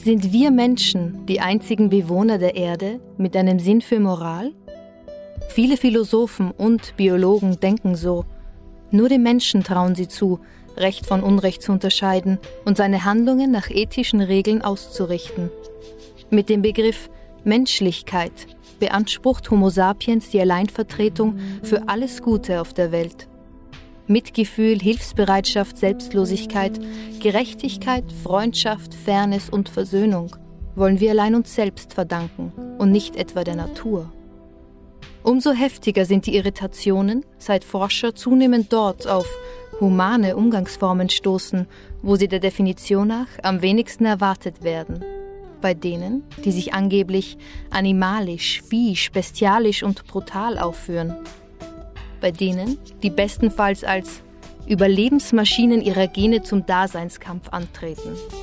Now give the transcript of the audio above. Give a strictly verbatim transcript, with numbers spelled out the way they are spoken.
Sind wir Menschen die einzigen Bewohner der Erde mit einem Sinn für Moral? Viele Philosophen und Biologen denken so. Nur dem Menschen trauen sie zu, Recht von Unrecht zu unterscheiden und seine Handlungen nach ethischen Regeln auszurichten. Mit dem Begriff Menschlichkeit beansprucht Homo sapiens die Alleinvertretung für alles Gute auf der Welt. Mitgefühl, Hilfsbereitschaft, Selbstlosigkeit, Gerechtigkeit, Freundschaft, Fairness und Versöhnung wollen wir allein uns selbst verdanken und nicht etwa der Natur. Umso heftiger sind die Irritationen, seit Forscher zunehmend dort auf humane Umgangsformen stoßen, wo sie der Definition nach am wenigsten erwartet werden. Bei denen, die sich angeblich animalisch, biesch, bestialisch und brutal aufführen. Bei denen, die bestenfalls als Überlebensmaschinen ihrer Gene zum Daseinskampf antreten.